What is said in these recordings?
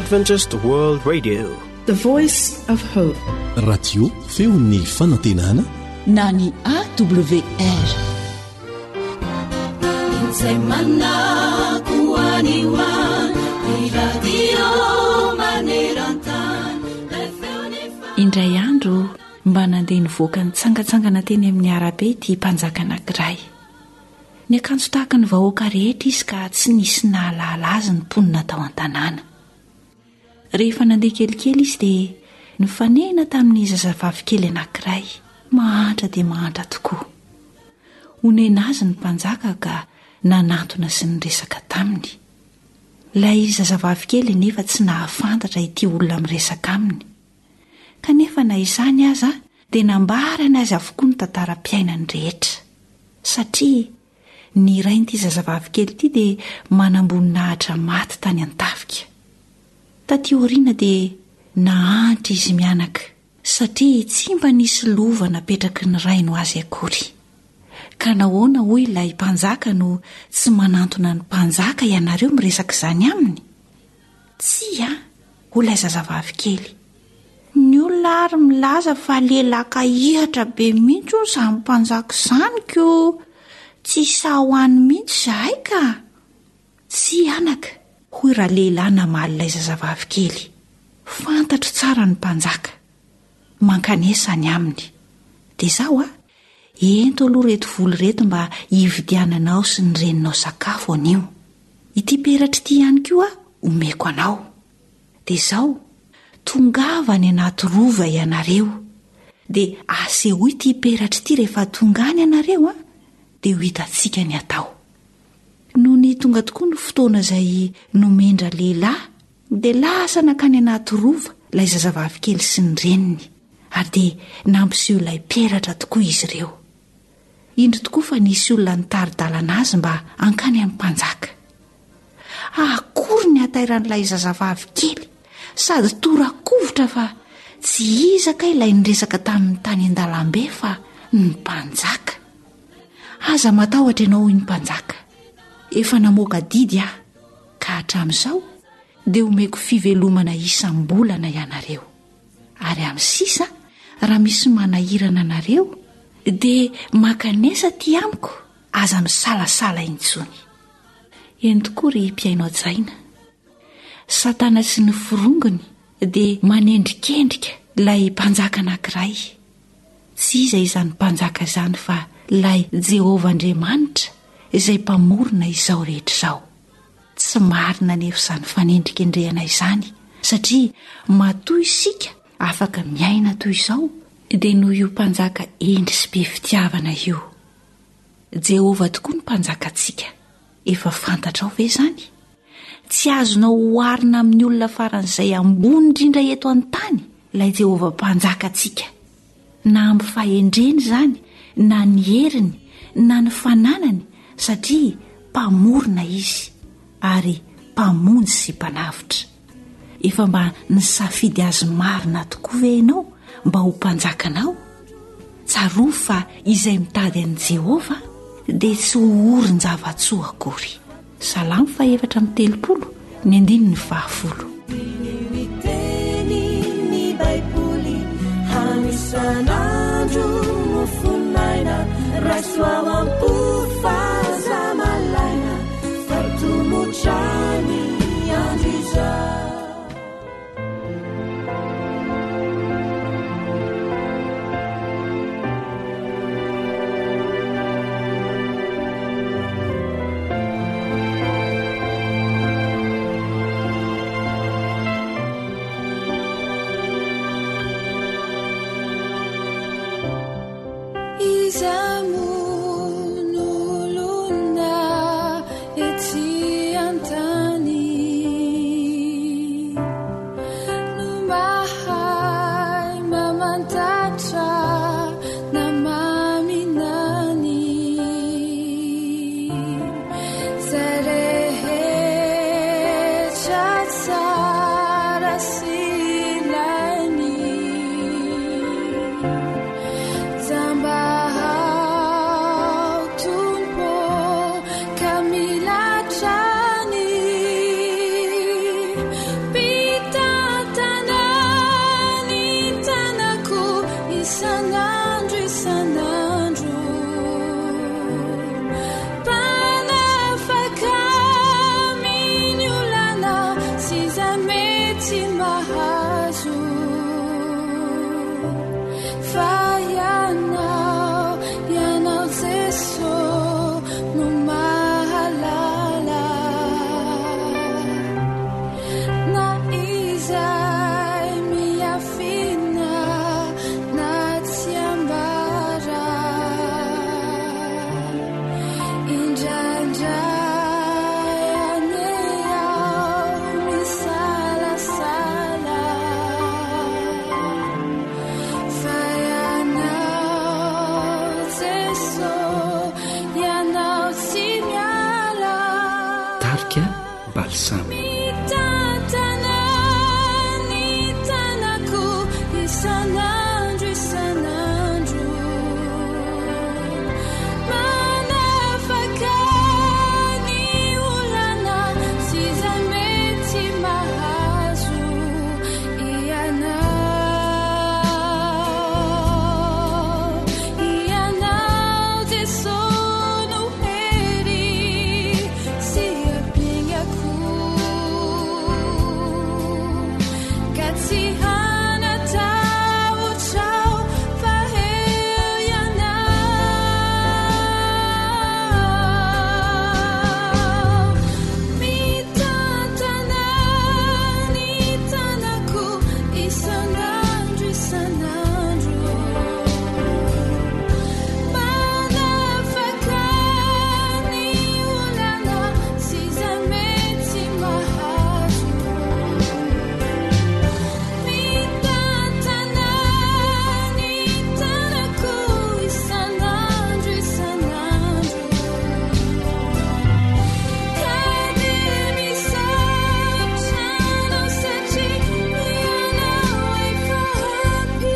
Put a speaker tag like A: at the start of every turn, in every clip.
A: Adventist World Radio,
B: the voice of hope.
C: Radio feon'ny fanantenana
D: na ny AWR. Indray andro mba nandeha nivoaka nitsangatsangana teny amin'ny arabe ity mpanjaka anankiray. Ny akanjo tahaka ny vahoaka rehetra izy ka tsy nisy nahalala azy ny mponina tao an-tanàna. Rehefa nandeha kelikely izy dia nifanena tamin'ny zazavavy kely anankiray, mahantra dia mahantra tokoa. Onena azy ny mpanjaka ka nanantona sy niresaka taminy. Ilay zazavavy kely nefa tsy nahafantatra ity olona miresaka aminy. Kanefa na izany aza dia nambarana azy avokoa ny tantaram-piainany rehetra. Satria ny rain'ity zazavavy kely ity dia manamboninaahitra maty tany an-tafika. Taty aoriana dia nahantra izy mianaka satria tsy mba nisy lova napetraky ny raino azy akory. Ka nahoana hoy ilay mpanjaka no tsy manantona ny mpanjaka ianareo miresaka izany aminy? Tsia, hoy ilay zazavavy kely. Ny olona ary milaza fa lelaka ihatra be mihitsy ho izany mpanjaka izany koa. Tsy sahoany mihitsy izahay ka. Tsy anaka, hoy raha lehilahy namaly ilay zazavavy kely. Fantatro tsara ny mpanjaka. Mankanesa ny aminy. Dia izao ento aloha reto voly reto mba hividiananao sy ny reninao sakafo anio. Ity peratra ity ihany koa omeko anao. Dia izao tongava ny anaty rova ianareo. Dia aseho ity peratra ity rehefa tongany ianareo dia ho hitantsika ny atao. Noho ny tonga tokoa ny fotoana izay nomendra lehilahy dia lasa nakany anaty rova ilay zazavavy kely sy ny reniny, ary dia nampiseho ilay peratra tokoa izy ireo. Indro tokoa fa nisy olona nitaridalana azy mba hankany amin'ny mpanjaka. Akory ny atairan'ilay zazavavy kely, sady tora-kovotra fa tsy izaka ilay niresaka tamin'ny tany an-dalambe fa ny mpanjaka. Aza matahotra ianao ny mpanjaka. Efa namoaka didy ka hatramin'izao dia omeko fivelomana isam-bolana ianareo. Ary amin'ny sisa raha misy manahirana anareo dia makanesa ty amiko, aza misalasala intsony. Eny tokoa ry mpiaino an-tsaina. Satana sy ny forongony dia manendrikendrika ilay mpanjaka anankiray. Tsy iza izany mpanjaka izany fa ilay Jehovah Andriamanitra izay mpamorona izao rehetra izao. Tsy marina nefa izany fanendrikendrehana izany, satria matoy isika afaka miaina toy izao dia noho io mpanjaka endry sy be fitiavana io. Jehovah tokoa ny mpanjakantsika. Efa fantatrao ve izany? Tsy azonao hoarina amin'ny olona faran'izay ambony indrindra eto an-tany ilay Jehovah mpanjakantsika. Na amin'ny fahendreny izany, na ny heriny, na ny fananany, satria mpamorona izy ary mpamonjy sy mpanavitra. Efa mba nisafidy azy marina tokoa ve ianao mba ho mpanjakanao? Tsaroa fa izay mitady an'i Jehovah dia tsy ho orin-javatsoa akory. Salamo 4:30 ny 2:10.
E: Miteny Baiboly hanisan'andro mofonaina rasoavampo fazamalaina fatomotrany andro izao. Zamba isan'andro isan'andro panafaka miniolana sy za mety mahazo fa ianao Jeso no mahalala na izay miafina na tsy ambara indraindray ane ao misalasala fa ianao Jeso ianao tsy miala
C: tarika balsam
E: mitantana ny tanako isan'andro isan'andro manafaka ny olana sy za mety mahazo ianao Jeso no hery sy apignako ka tsy hanatahotrao fa eo ianao mitantana ny tanako isan'andro isan'andro manafaka ny olana sy za mety mahazo mitantana ny tanako isan'andro isan'andro ka de misaotranao satria ianao efa ampy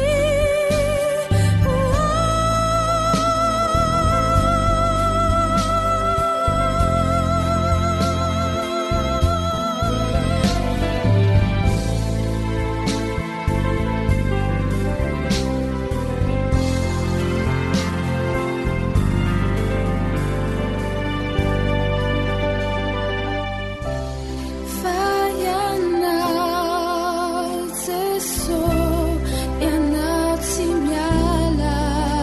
E: fa ianao Jeso ianao tsy miala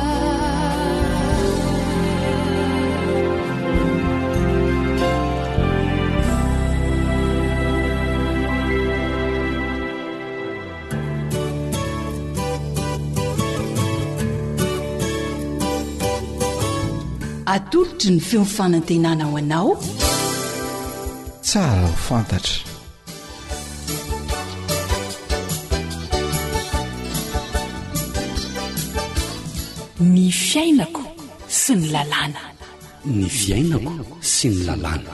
B: atolotry ny feo fanantenana ho anao
A: tsara ho fantatra
B: ny fiainako sy ny lalàna
C: ny fiainako sy ny lalàna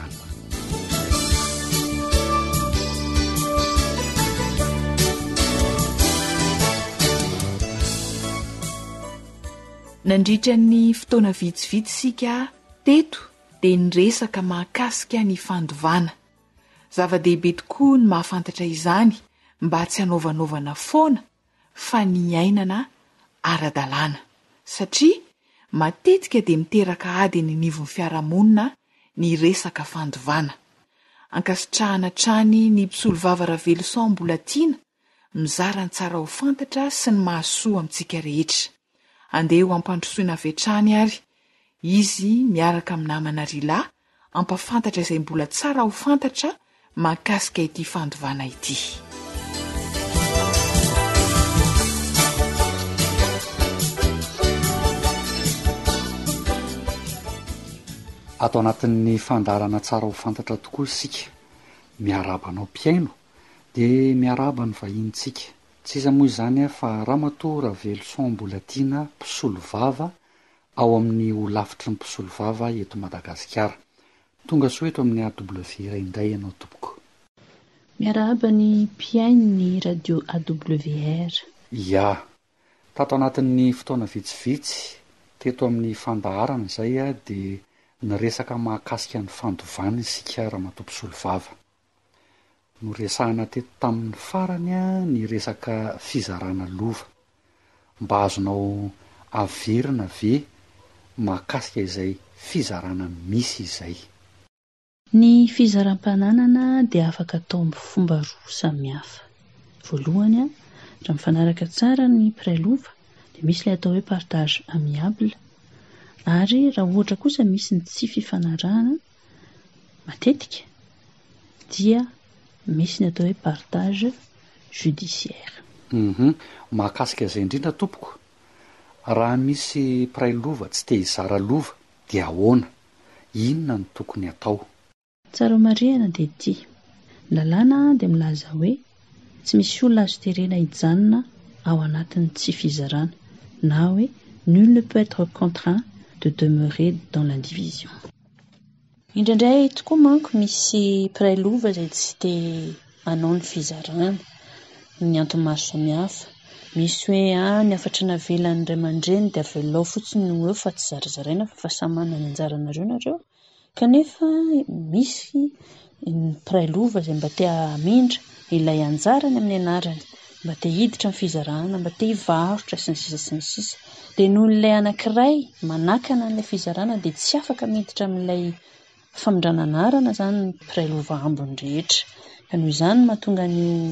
D: nandritra ny fotoana vitsivitsy sika teto dia nyresaka mahakasika ny fandovana zava-dehibe tokoa ny mahafantatra izany mba tsy hanaovanovana foana fa ny ainana ara-dalàna satria matetika dia miteraka ady ny nivon'ny fiarahamonina ny resaka fandovana ankasitrahana trany ny mpisolo vava Ravelison mbola tiana mizara ny tsara ho fantatra sy ny mahasoa amintsika rehetra andeha ho ampandrosoina vetrany ary izy miaraka amin'ny namana Rila ampafantatra izay mbola tsara ho fantatra mahakasika ity fandovana ity.
F: Ato anatin'ny fandarana tsara ho fantatra tokoa isika miarabanao mpiaino dia miaraba ny vahintsika tsy iza moa izany fa Ramatoa Ravelison mbola tiana mpisolo vava ao amin'ny ho lavitry ny mpisolo vava eto Madagasikara. Tonga soa eto amin'ny AWR indray ianao tompoko.
G: Miaraba ny mpiaino ny radio AWR.
F: Ya, tato anatin'ny fotoana vitsivitsy teto amin'ny fandaharana izay dia nyresaka mahakasika ny fandovana isika Ramatoa mpisolo vava. No resahana teto tamin'ny farany ny resaka fizarana lova. mba azonao averina ve mahakasika izay fizarana misy izay?
G: Ny fizaram-pananana dia afaka atao amin'ny fomba roa samihafa. Voalohany a, raha mifanaraka tsara ny prélova dia misy ilay atao hoe partage amiable, ary raha ohatra kosa misy ny tsy fifanarahana matetika dia misy ny atao hoe partage judiciaire.
F: Mahakasika izay indrindra tompoko, raha misy prélova tsy te hizara lova dia ahoana? Inona no tokony atao?
G: Tsara marihana dia ity. Lalàna dia milaza hoe tsy misy olona azo terena hijanona ao anatin'ny tsy fizarana, na hoe nul ne peut être contraint de demeurer dans l'indivision. Indraindray tokoa manko misy prélova izay tsy te hanao ny fizarana, ny antony maro samihafa. Misy hoe niafatra navelan'ny ray aman-dreny dia avelao fotsiny hoe fa tsy zarazaraina fa samy manana ny anjaranareo nareo. Kanefa misy ny prélova izay mba te hamindra ilay anjarany amin'ny anarany, mba te hiditra amin'ny fizarana, mba te hivarotra sy ny sisa sy ny sisa. Dia noho ilay anankiray manakana an'ilay fizarana dia tsy afaka miditra amin'ilay famindràna anarana izany ny prélova ambiny rehetra. Ka noho izany mahatonga ny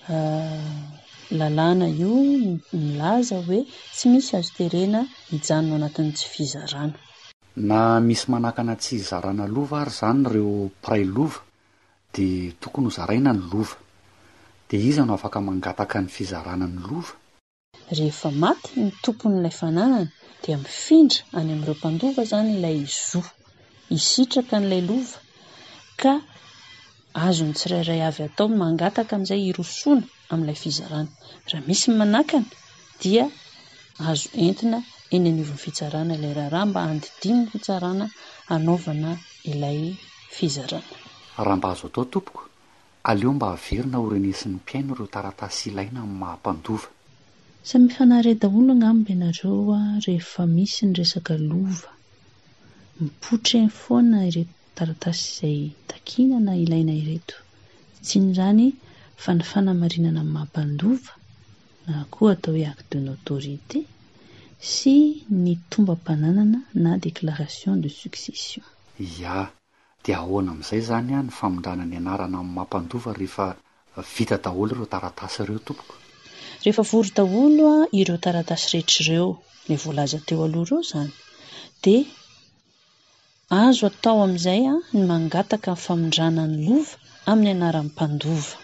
G: lalàna io milaza hoe tsy misy azo terena hijanona anatin'ny tsy fizarana.
F: Na misy manakana tsy hizarana lova ary izany ireo prélova dia tokony ho zaraina ny lova. Dia iza no afaka mangataka ny fizarana ny lova?
G: Rehefa maty ny tompon'ilay fananana dia mifindra any amin'ireo mpandova izany ilay zo, hisitraka n'ilay lova, ka azony tsirairay avy atao mangataka amin'izay hirosoana amin'ilay fizarana. Raha misy manakana dia azo entina eny anivon'ny fitsarana ilay raharaha mba handidiny ny fitsarana hanaovana ilay fizarana.
F: Raha mba azo atao tompoko, aleo mba averina ho renesin'ny mpiaino ireo taratasy ilaina amin'ny mahampandova.
G: Samy mifanaraka daholo angamba ianareo rehefa misy ny resaka lova. Mipoitra eny foana ireto taratasy izay takiana na ilaina ireto. Tsy in'izany fa ny fanamarinana amin'ny mahampandova, na koa atao hoe acte de notoriété, sy ny tombam-pananana na déclaration de succession.
F: Ia, dia ahoana amin'izay izany ny famindrana ny anarana amin'ny mahampandova rehefa vita daholo ireo taratasy ireo tompoko?
G: Rehefa vory daholo ireo taratasy rehetra ireo, ilay voalaza teo aloha ireo izany, dia azo atao amin'izay ny mangataka ny famindrana ny lova amin'ny anaran'ny mpandova.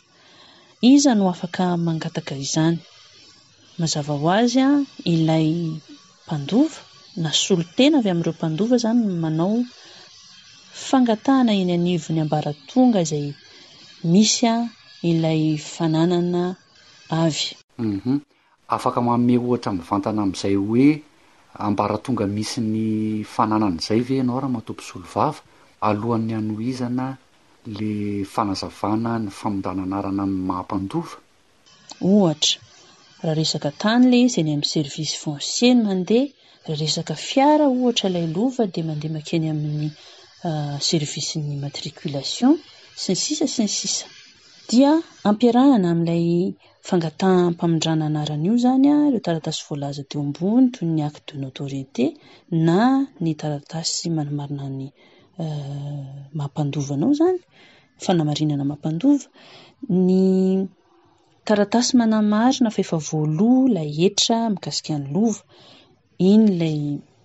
G: Iza no afaka mangataka izany? Mazava ho azy ilay mpandova na solon-tena avy amin'ireo mpandova izany manao fangatahana eny anivon'ny ambaratonga izay misy ilay fananana avy.
F: Afaka manome ohatra mivantana amin'izay hoe ambaratonga misy ny fananana izay ve ianao raha matompo solovava alohan'ny hanohizana le fanazavana ny famindrana anarana amin'ny mahampandova?
G: Ohatra, raha resaka tany ilay izy eny amin'ny service foncier ny mandeha, raha resaka fiara ohatra ilay lova dia mandeha makeny amin'ny service ny matriculation sy ny sisa sy ny sisa. Dia ampiarahana amin'ilay fangatahanam-pamindrana anarana io izany ireo taratasy voalaza teo ambony toy ny acte de notoriété na ny taratasy manamarina ny mahampandovanao izany, fanamarinana mahampandova, ny taratasy manamarina fa efa voaloha ilay hetra mikasika ny lova. Iny ilay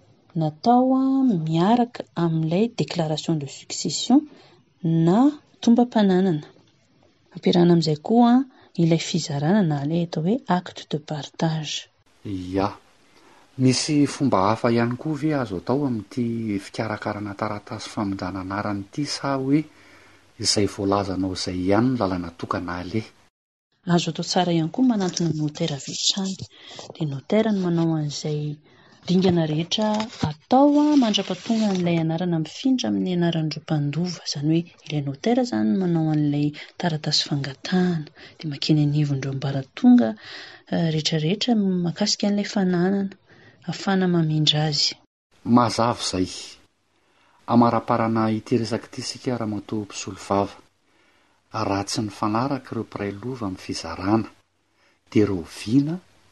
G: natao miaraka amin'ilay déclaration de succession na tombam-pananana. Ampiarahana amin'izay koa ilay fizarana na ilay atao hoe acte de partage.
F: Ia, misy fomba hafa ihany koa ve azo atao amin'ity fikarakarana taratasy famindrana anarana ity, sa hoe izay voalazanao izay ihany no lalana tokana aleha?
G: Azo atao tsara ihany koa manantona notera avy hatrany. Dia notera no manao an'izay dingana rehetra atao mandra-pahatonga an'ilay anarana mifindra amin'ny anaran'ireo mpandova. Izany hoe ilay notera izany no manao an'ilay taratasy fangatahana dia makeny anivon'ireo ambaratonga rehetrarehetra makasika an'ilay fananana ahafana mamindra azy.
F: Mazava izay. Amara-parana ity resaka ity sika raha matoa mpisolovava. Raha tsy ny fanaraka ireo prélova amin'ny fizarana dia ireo viana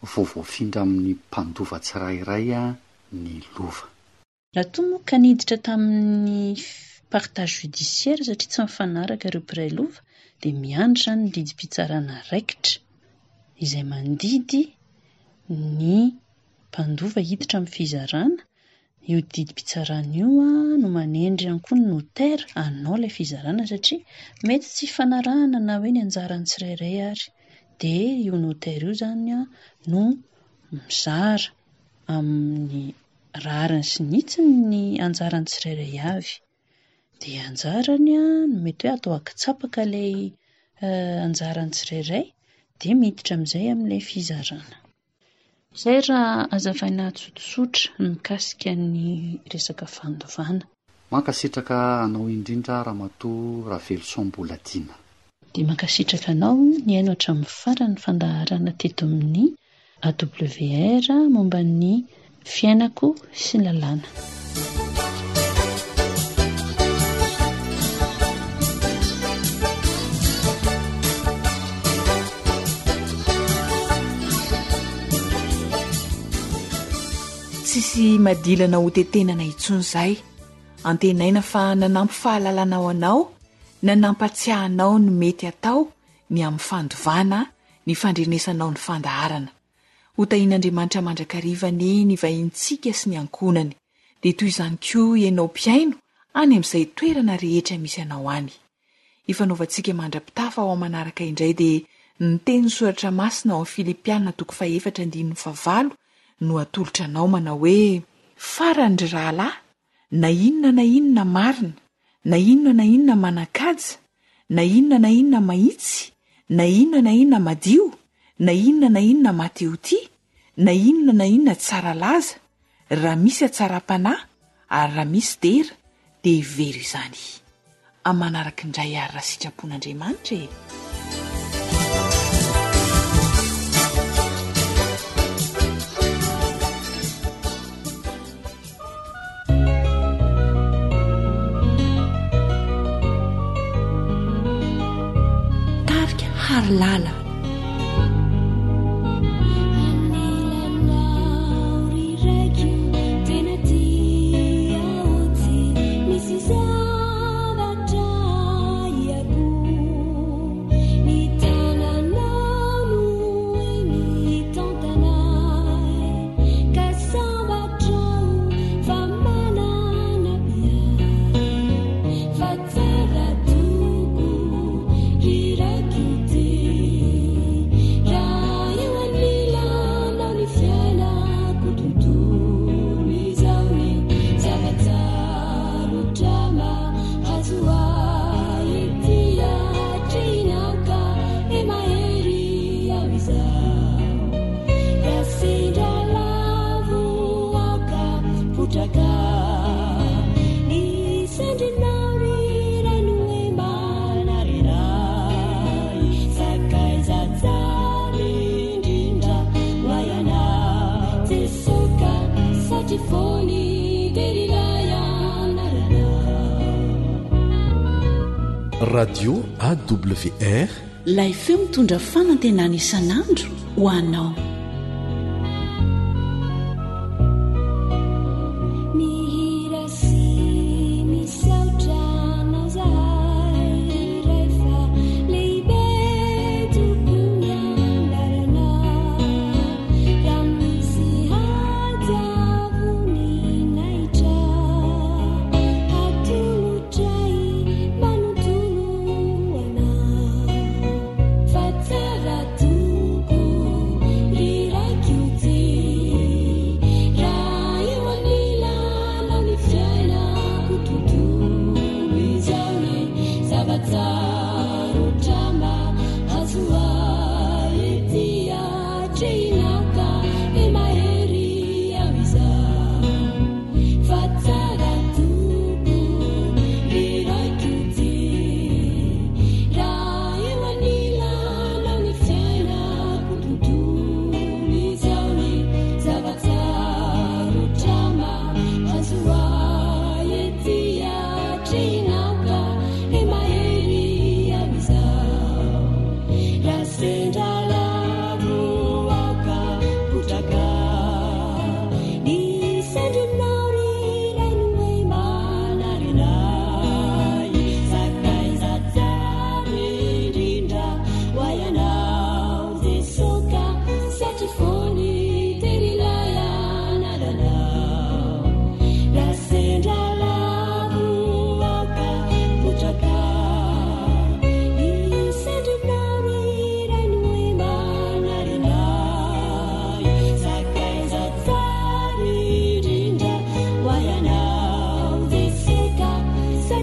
F: voavoafindra amin'ny mpandova tsirairay a ny lova.
G: Raha toa moa ka niditra tamin'ny partage judiciaire satria tsy mifanaraka ireo mpiray lova dia miandry izany ny didim-pitsarana raikitra izay mandidy ny mpandova hiditra amin'ny fizarana. Io didim-pitsarana io no manendry ihany koa ny notera anao ilay fizarana satria mety tsy fanarahana na hoe ny anjarany tsirairay ary. Dia io notera io izany no mizara amin'ny rariny sy nitsiny ny anjarany tsirairay avy. Dia anjarany no mety hoe atao akitsapaka ilay anjarany tsirairay dia miditra amin'izay amin'ilay fizarana. Izay raha azavaina tsotsotra mikasika ny resaka fandovana.
F: Mankasitraka anao indrindra Ramatoa Ravelosam-Boladina.
G: Dia mankasitraka anao ny haino hatramin'ny farany fandaharana teto amin'ny AWR momba ny fiainako sy ny lalàna.
D: Tsisy madilana ho tetenana intsony izay, antenaina fa nanampy fahalalanao anao, nanampatsiahanao ny mety atao ny amin'ny fandovana, ny fandrenesanao ny fandaharana. Ho tahian'Andriamanitra mandrakarivany ny vahintsika sy ny ankonany, dia toy izany koa ianao mpiaino any amin'izay toerana rehetra misy anao any. Ifanaovantsika mandra-pitafa ao manaraka indray dia ny teny soratra masina ao amin'ny Filipianina 4:9 no atolotra anao manao hoe: farandry rahalahy, na inona marina, na inona manakaja, na inona mahitsy, na inona madio, na inona mateoty, na inona tsara laza, raha misy atsara-panahy ary raha misy dera dia very izany. Amin'ny manaraka indray ary raha sitrapon'Andriamanitra e. Tarika Harlala.
A: Radio AWR,
B: ilay feo mitondra fanantenana isan'andro ho anao.
E: Fatara tuku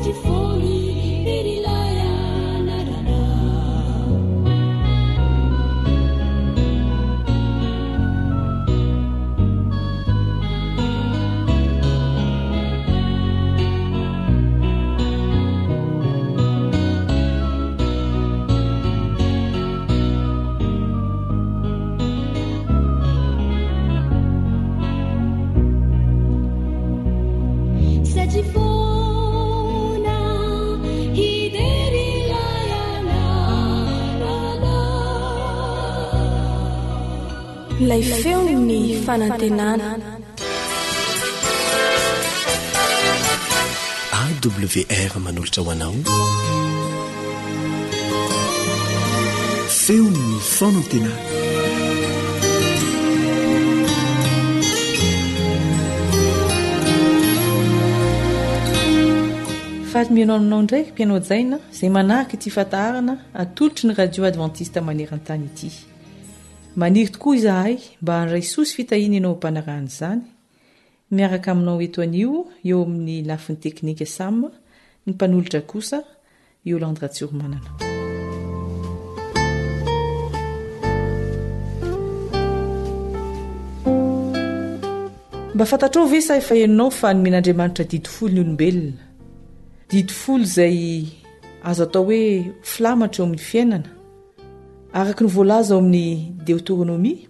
E: Ilay feo ny fanantenana.
A: AWR manolotra ho anao feo ny fanantenana.
H: Faty mianao aminao ndraiky mpianao jaina izay manahaka ity fatarana atolotry ny radio adventiste maneran-tany ity. Maniry tokoa izahay mba handray sosy fitahina ianao mpanarahana izany. Miaraka aminao eto anio eo amin'ny lafiny teknika Sam, ny mpanolotra kosa Yolande Ratsurmanana. Mba fantatrao ve sa efa hainao fa nomen'Andriamanitra didy folo ny olombelona. Didy folo izay azo atao hoe flamatra eo amin'ny fiainana. Araka ny voalaza ao amin'ny Deutéronomie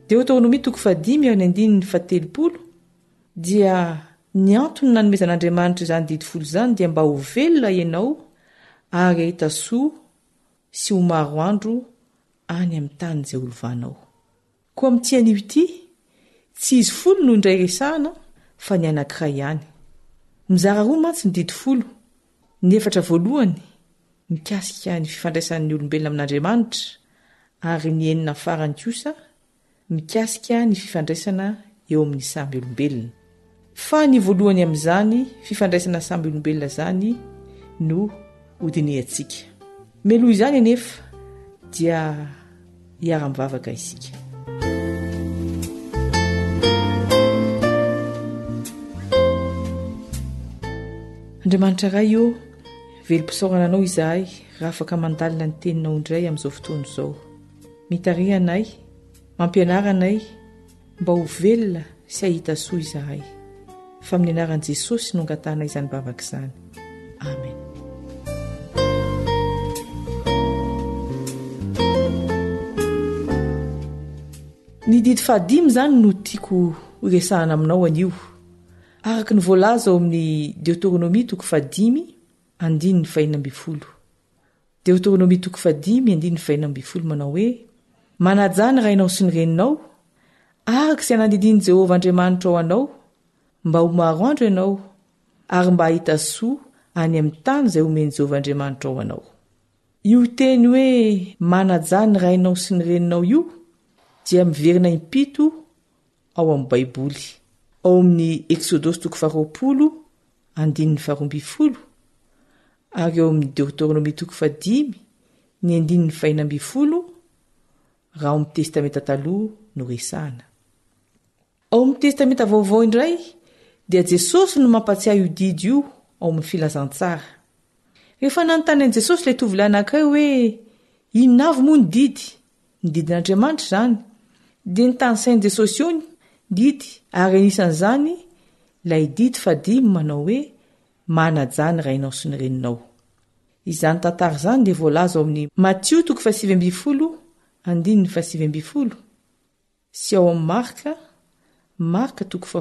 H: 5:7 dia ny antony nanomezan'Andriamanitra izany didy folo izany dia mba ho velona ianao ary ahita soa sy ho maro andro any amin'ny tany izay olovanao. Koa amin'ity anio ity, tsy izy folo no indray resahana fa ny anankiray ihany. Mizara roa mantsy ny didy folo. Ny efatra voalohany mikasika ny fifandraisan'ny olombelona amin'Andriamanitra ary ny enina farany kosa mikasika ny fifandraisana eo amin'ny samby olombelona. Fa ny voalohany amin'izany fifandraisana samby olombelona zany no hodiniantsika. Meloha izany anefa dia hiara-mivavaka isika. Andriamanitra ray io velom-pisaorana anao izahay raha afaka mandalina ny teninao indray amin'izao fotoana izao. Mitarihanay, mampianaranay mba ho velona sy ahita soa izahay. Fa amin'ny anaran'i Jesosy no angatahana izany bavaka izany. Amen. Ny didy 5 zany no tiako resahana aminao anio. Araka ny voalaza ao amin'ny Deutéronomie 5:12. Deutéronomie 5:12 manao hoe: manajany rainao sy ny reninao, araka izay nandidiany Jehovah Andriamanitra ao anao, mba ho maro andro ianao, ary mba hahita soa any amin'ny tany izay omeny Jehovah Andriamanitra ao anao. Io teny hoe manajany rainao sy ny reninao io dia miverina impito ao amin'ny Baiboly. Ao amin'ny Exodus 20:12 ary ao amin'ny Deutéronomie 5:12 raha ao amin'ny testamenta taloha no resahana. Ao amin'ny testamenta vaovao indray dia Jesosy no mampatsiahy io didy io ao amin'ny filazantsara. Rehefa nanontany an'i Jesosy ilay tovolahy anankiray hoe inona avy moa ny didy? Ny didin'Andriamanitra izany. Dia nitany sain'i Jesosy io didy ary anisan'izany ilay didy 5 manao hoe manajany rainao sy ny reninao. Izany tantara izany dia voalaza ao amin'ny Matthieu 7:7 sy ao amin'ny Marka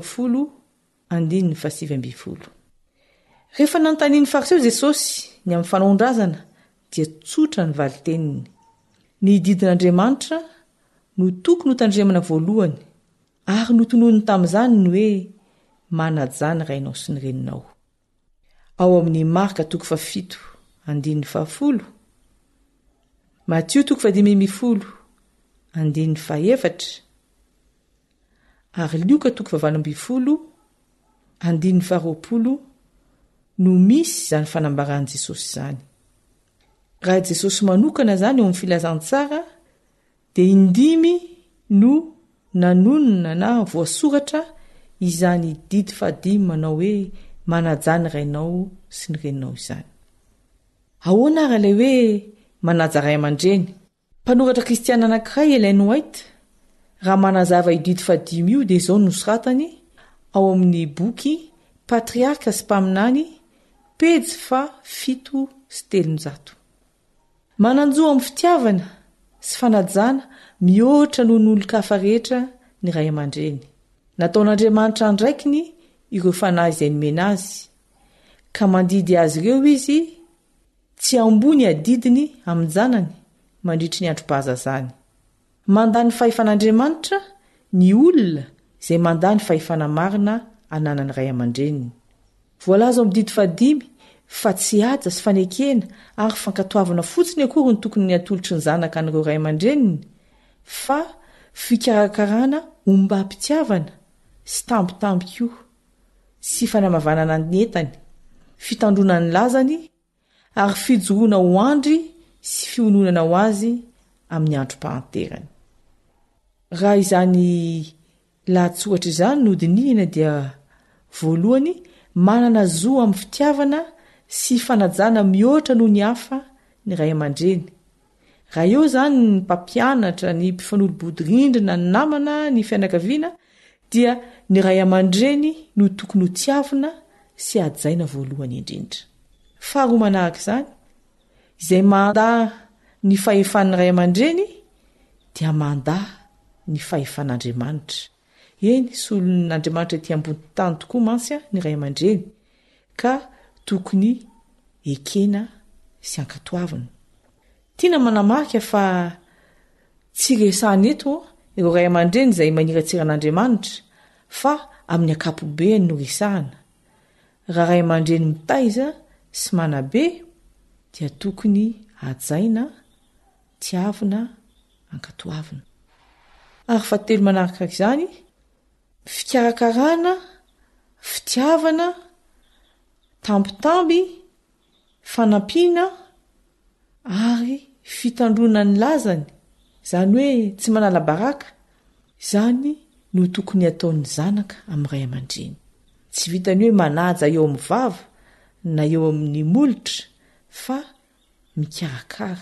H: 10:7. Rehefa nanontaniany fariseo Jesosy ny amin'ny fanaondrazana dia tsotra ny valiteniny. Ny didin'Andriamanitra no tokony ho tandremana voalohany ary notonony tamin'izany ny hoe manajany rainao sy ny reninao. Ao amin'ny Marka 7:7, Matthieu 5:4 ary Luka 12:20 no misy izany fanambarany Jesosy izany. Raha Jesosy manokana izany eo amin'ny filazantsara dia indimy no nanonona na voasoratra izany didy 5 manao hoe manaja ny rainao sy ny reninao izany. Ahoana ary ilay hoe manaja ray aman-dreny? Mpanoratra kristiana anankiray Ellen White raha manazava idito fadimy io dia izao no nosoratany ao amin'ny boky Patriarka sy Mpaminany pejy 700. Mananjoa amin'ny fitiavana sy fanajana mihoatra noho n'olon-kafa rehetra ny ray aman-dreny. Nataon'Andriamanitra andraikiny ireo fanahy izay nomena azy, ka mandidy azy ireo izy tsy ambony adidiny amin'ny janany mandritry ny androm-pahaza zany. Mandany fahefan'Andriamanitra ny olona izay mandany fahefana marina ananany ray aman-dreniny. Voalaza amin'ny dito fadimy fa tsy haja sy fanekena ary fankatoavana fotsiny akory ny tokony ny atolotry ny zanaka an'ireo ray aman-dreniny, fa fikarakarana ombam-pitiavana sy tambitamby sy fanamavanana ny entany, fitandrona ny lazany ary fijoroana ho andry sy fiononana ho azy amin'ny androm-pahanterany. Raha izany lahatsoratra izany no dinihina dia voalohany manana zo amin'ny fitiavana sy fanajana mihoatra noho ny hafa ny ray aman-dreny. Raha eo zany ny mpampianatra, ny mpifanolo-bodirindrina, ny namana, ny fianakaviana, dia ny ray aman-dreny no tokony ho tiavina sy ajaina voalohany indrindra. Faharoa manaraka izany, izay manda ny fahefan'ny ray aman-dreny dia manda ny fahefan'Andriamanitra. Eny, solon'Andriamanitra ety ambony tany tokoa mantsy ny ray aman-dreny, ka tokony ekena sy ankatoavina. Tiana manamarika fa tsy resahana eto ireo ray aman-dreny izay maniratsiran'Andriamanitra, fa amin'ny akapobeany no resahana. Raha ray aman-dreny mitaiza sy manabe dia tokony ajaina, tiavina, ankatoavina. Ary fahatelo manaraka izany, fikarakarana, fitiavana, tambitamby, fanampiana ary fitandrona ny lazany, izany hoe tsy manala baraka, izany no tokony ataon'ny zanaka amin'ny ray aman-dreny. Tsy vitany hoe manaja eo amin'ny vava na eo amin'ny molotra, fa mikarakara,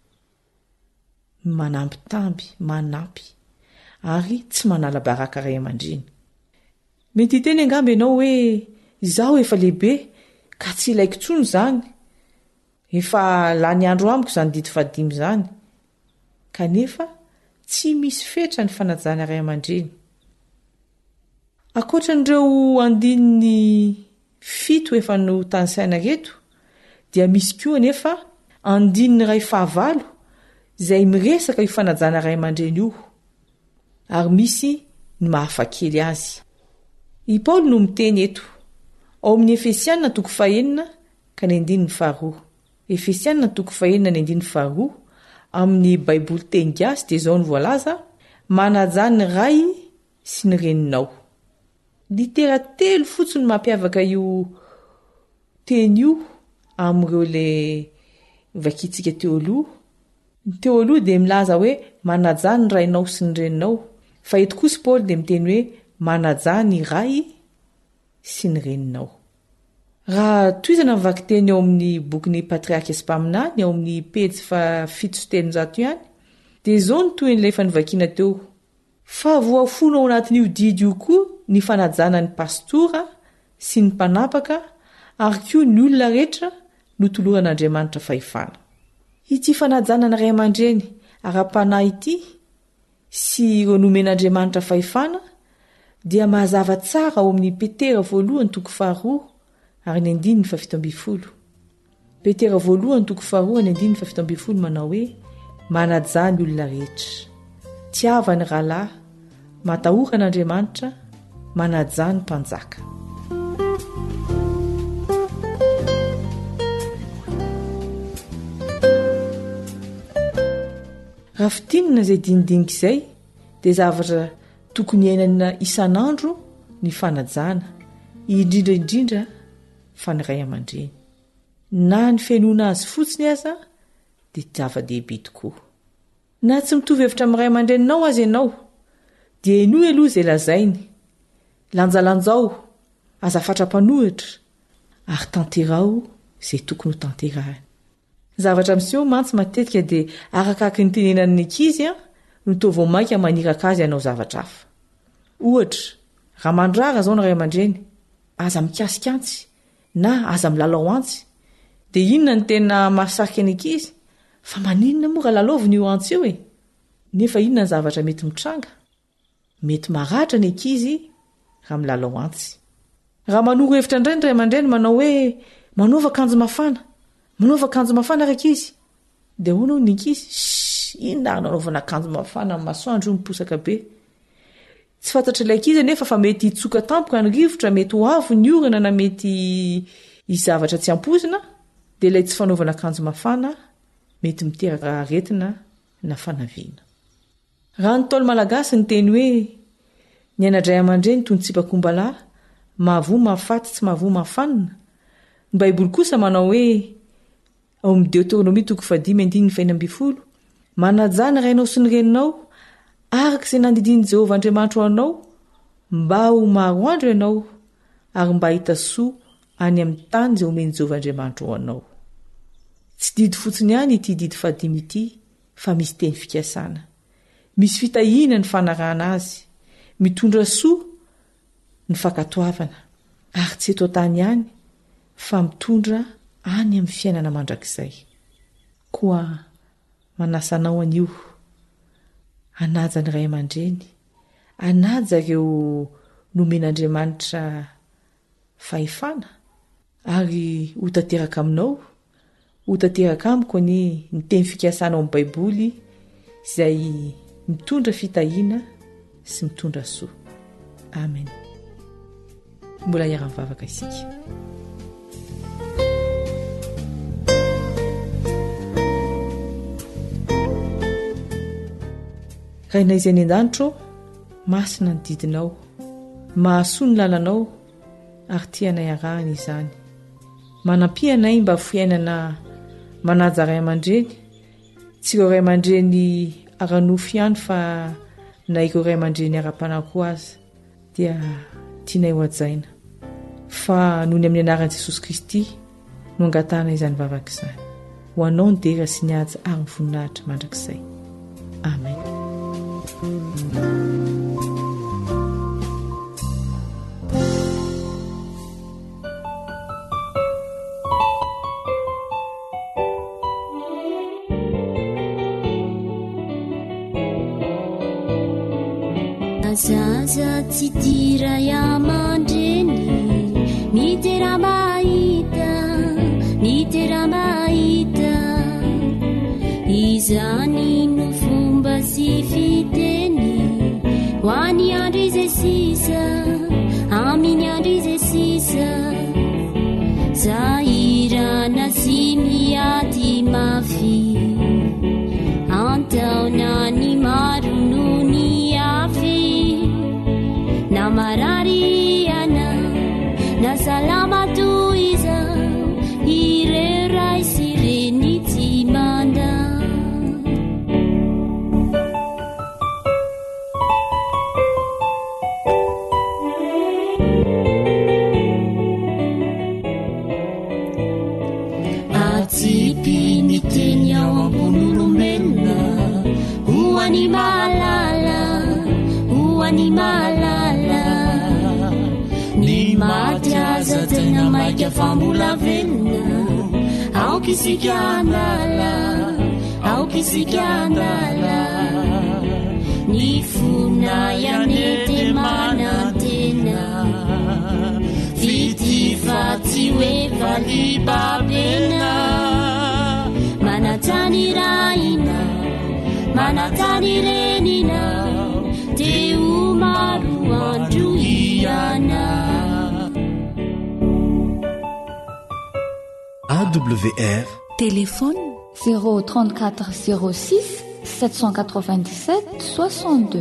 H: manambitamby, manampy ary tsy manala baraka ray aman-dreny. Mety hiteny angamba ianao hoe izaho efa lehibe ka tsy ilaiko intsony izany, efa lany andro amiko izany dito fadimy izany. Kanefa tsy misy fetra ny fanajana ray aman-dreny. Ankoatran'ireo andininy 7 efa no tansaina reto, dia misy koa nefa andininy ray fahavalo izay miresaka io fanajana ray aman-dreny io, ary misy ny mahafakely azy. I Paoly no miteny eto ao amin'ny Efesianina 4:1-2. Efesianina 4:1-2 amin'ny Baiboly teny gasy dia izao ny voalaza: manaja ny ray sy ny reninao. Litera telo fotsiny mampiavaka io teny io amin'ireo le vakitsika teo aloha. Ny teo aloha dia milaza hoe manaja ny rainao sy ny reninao, fa eto kosa Paoly dia miteny hoe manaja ny ray sy ny reninao. Raha toizana mivaky teny ao amin'ny bokin'ny Patriarka sy Mpaminany ao amin'ny pejy 700 ihany, dia izao no toy ny efa nivakiana teo: fa voafono ao anatin'io didy io koa ny fanajana ny pastora sy ny mpanapaka, ary koa ny olona rehetra no toloran'Andriamanitra fahefana. Ity fanajana ny ray aman-dreny ara-panahy ity sy ireo nomen'Andriamanitra fahefana dia mazava tsara ao amin'ny Petera 1:2 ary ny 7:7. Petera 1:2-7 manao hoe manaja ny olona rehetra, tiava ny rahalahy, matahora n'Andriamanitra, manaja ny mpanjaka. Raha fitinina izay dinidinika izay dia zavatra tokony iainana isan'andro ny fanajana, indrindraindrindra fa ny ray aman-dreny. Na ny fiainona azy fotsiny aza dia zava-dehibe tokoa. Na tsy mitovy hevitra amin'ny ray aman-dreninao azy ianao, dia enoy aloha izay lazainy, lanjalanjao, azafatra mpanohitra, ary tanterao izay tokony ho tanterahany. Zavatra miseho mantsy matetika dia arakaky ny tenenan'ny ankizy no toa mainka maniraka azy ianao zavatra hafa. Ohatra, raha mandrara zao ny ray aman-dreny, aza mikasikantsy na aza milalao antsy, dia inona ny tena mahasarika ny ankizy? Fa maninona moa raha lalaoviny io antsy io e? Nefa inona ny zavatra mety mitranga? Mety maratra ny ankizy raha milalao antsy. Raha manoro hevitra indray ny ray aman-dreny manao hoe manaova akanjo mafana, manaova akanjo mafana raka izy, dia hono ny ankizy, inona ary nanaovana akanjo mafana amin'ny masoandro io miposaka be? Tsy fantatra ilay ankizy nefa fa mety hitsoka tampoka ny rivotra, mety ho avo ny orana na mety izavatra tsy ampozina, dia ilay tsy fanaovana akanjo mafana mety miteraka aretina na fanaviana. Raha ny Ntaolo malagasy ny teny hoe ny anadray aman-dreny toy ny tsipakombalahy, mahavoa mahafaty tsy mahavoa mahafanina. Ny Baiboly kosa manao hoe ao amin'ny Deutéronomie 5:20, manajana rainao sy ny reninao araka izay nandidiny Jehovah Andriamanitra ho anao, mba ho maroandro ianao ary mba hita soa any amin'ny tany izay omeny Jehovah Andriamanitra ho anao. Tsy didy fotsiny ihany ity didy 5 ity, fa misy teny fikasana. Misy fitahiana ny fanarahana azy, mitondra soa ny fankatoavana, ary tsy eto an-tany ihany fa mitondra any amin'ny fiainana mandrakizay. Koa manasanao anio, anaja ny ray aman-dreny, anaja ireo nomen'Andriamanitra fahefana, ary ho tanteraka aminao, ho tanteraka amiko ny teny fikasana ao amin'ny Baiboly izay mitondra fitahiana sy mitondra soa. Amen. Mbola hiara-mivavaka isika. Rainay izay ny an-danitro, masina ny didinao, mahasoa ny lalanao ary tianay arahana izany. Manampianay mba fiainana manaja ray aman-dreny, tsy ireo ray aman-dreny aranofo ihany fa na ireo ray aman-dreny ara-panahy aza dia tianay ho ajaina. Fa noho ny amin'ny anaran'i Jesosy Kristy no angatahana izany vavaka izany. Ho anao ny dera sy ny haja ary ny voninahitra mandrakizay. Amen.
I: Zaza tsy tira aman-dreny, mitera mahita izany no fomba sy fiteny ho any andro izay sisa, amin'ny andro izay sisa. Zahirana sy miady mafy, antaona ny maro noho ny afy, na marariana na salama toy izao, ireo ray sy reny tsy manda. Atsipy ny teny ao ambon'olombelona, ho any mahalala, ho any mahalala. Ny maty aza tena maika fa mbola velona, aoka isika andala, aoka isika andala. Ny fona ianety manantena, vity fa tsy hoe valibabena. Manatany raina, manatany renina, teo maro andro iana.
A: AWR
B: Téléphone
J: 034 06 797 62.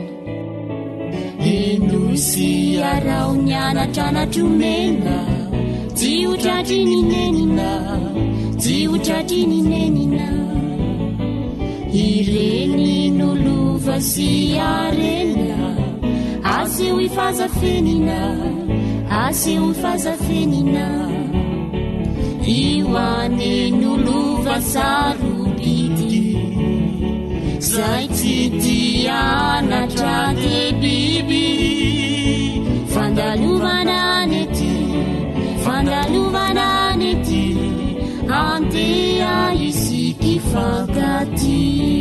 I: Enosy arao nianatra natromena, tsy ho tratry ny nenina, tsy ho tratry ny nenina. Ireny nolova sy arena, aseho ifazafenina, aseho ifazafenina. iwane nolova sarobity zay tsy dianatra de biby fandalovananety fandalovananety andeha isiky fankaty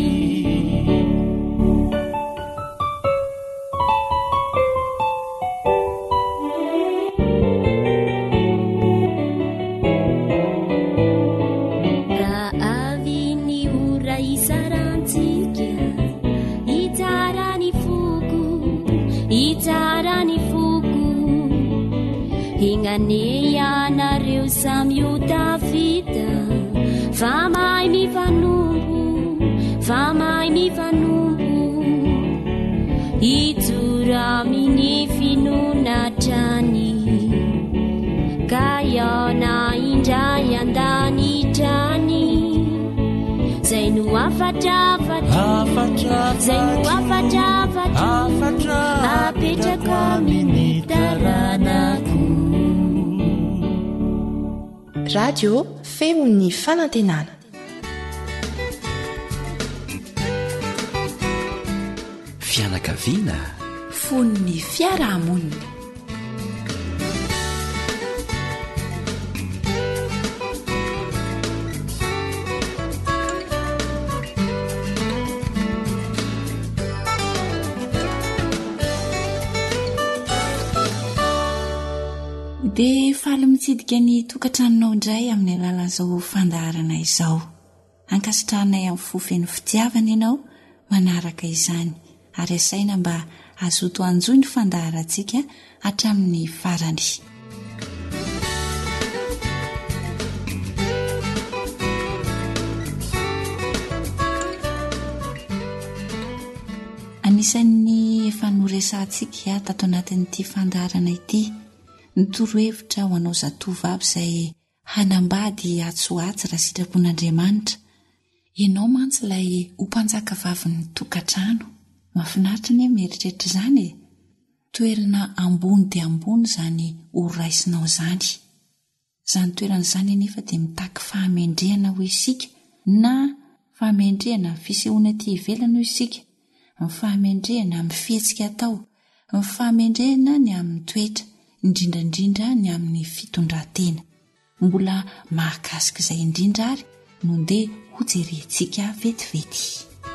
I: ianareo samyotafita famay mifanombo ijorami finonatrany ka iona indray andanitrany zay no afatrafatra apetraka amin'ny taranako.
E: Radio feony fanantenana.
C: Fianakaviana
D: fonony fiarahamonina. Dia faly mitsidika ny tokantranonao indray amin'ny alalan'izao fandaharana izao. Ankasitranay amin'ny fofeny fitiavana ianao manaraka izany ary asaina mba azoto anjoy ny fandaharantsika hatramin'ny farany. Anisan'ny efa noresantsika tato anatin'ity fandaharana ity ny torohevitra ho anao zatovavy izay hanambady atsoatsy raha sitrapon'Andriamanitra. Ianao mantsy ilay ho mpanjaka vavin'ny tokantrano. Mahafinaritra ny mieritreritra izany e. Toerana ambony dia ambony izany ho raisinao izany. Izany toerana izany anefa dia mitaky fahamendrehana ho isika na fahamendrehana fisehoana ety ivelana ho isika. Ny fahamendrehana amin'ny fihetsika atao, ny fahamendrehana ny amin'ny toetra, indrindrandrindra ny amin'ny fitondratena. Mbola mahakasika izay indrindra ary no ndeha hojerentsika vetivety.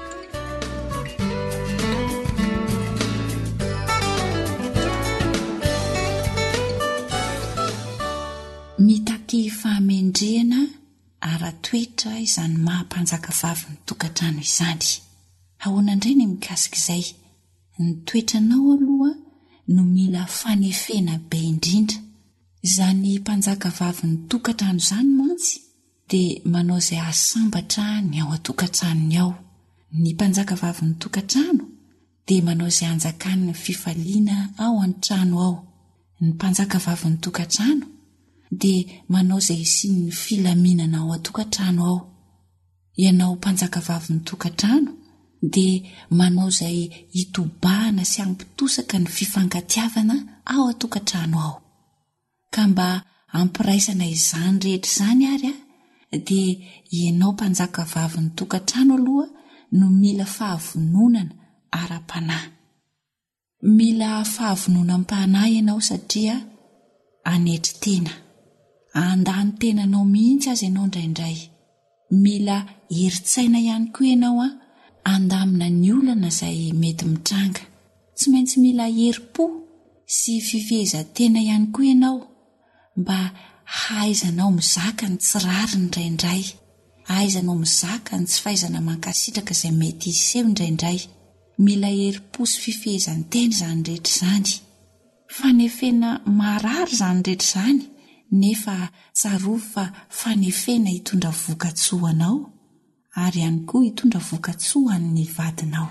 D: Mitaky fahamendrehana ara-toetra izany mahampanjaka vavy ny tokantrano izany. Ahoana indray ny mikasika izay? Ny toetranao aloha no mila fanefena be indrindra. Izany mpanjaka vavy ny tokantrano izany mantsy dia manao izay ahasambatra ny ao an-tokantranony ao. Ny mpanjaka vavy ny tokantrano dia manao izay anjakany ny fifaliana ao an-trano ao. Ny mpanjaka vavy ny tokantrano dia manao izay isiany ny filaminana ao an-tokantrano ao. Ianao mpanjaka vavy ny tokantrano dia manao izay hitobahana sy ampitosaka ny fifankatiavana ao an-tokantrano ao. Ka mba ampiraisana izany rehetra izany ary dia ianao mpanjaka vavy ny tokantrano aloha no mila fahavononana ara-panahy. Mila fahavononam-panahy ianao satria anetry tena. Andany tenanao mihitsy azy ianao indraindray. Mila heritsaina ihany koa ianao andamina ny olana izay mety mitranga. Tsy maintsy mila herim-po sy fifehezan-tena ihany koa ianao mba hahaizanao mizaka ny tsirary indraindray, hahaizanao mizaka ny tsy fahaizana mankasitraka izay mety hiseho indraindray. Mila herim-po sy fifehezan-tena izany rehetra izany. Fanefena marary izany rehetra izany nefa tsarovy fa fanefena hitondra voka-tsoa anao ary ihany koa hitondra voka-tsoa amin'ny vadinao.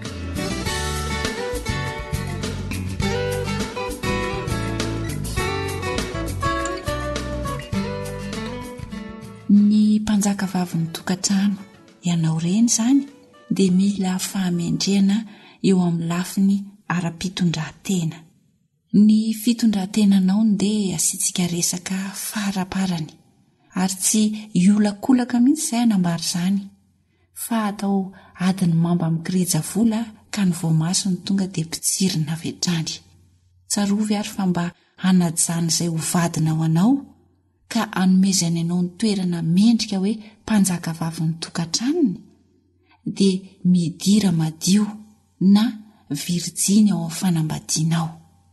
D: Ny mpanjaka vavy ny tokantrano ianao reny izany dia mila fahamendrehana eo amin'ny lafiny ara-pitondran-tena. Ny fitondran-tenanao dia asiantsika resaka faraparany ary tsy iolakolaka mihitsy izay anambary izany fa atao adiny mamba mikireja vola ka ny voamasony tonga dia mpitsirina vetrany. Tsarovy ary fa mba hanajany izay hovadina ho anao ka anomezany ianao ny toerana mendrika hoe mpanjaka vavy ny tokantranony dia midira madio na virjiny ao amin'ny fanambadianao.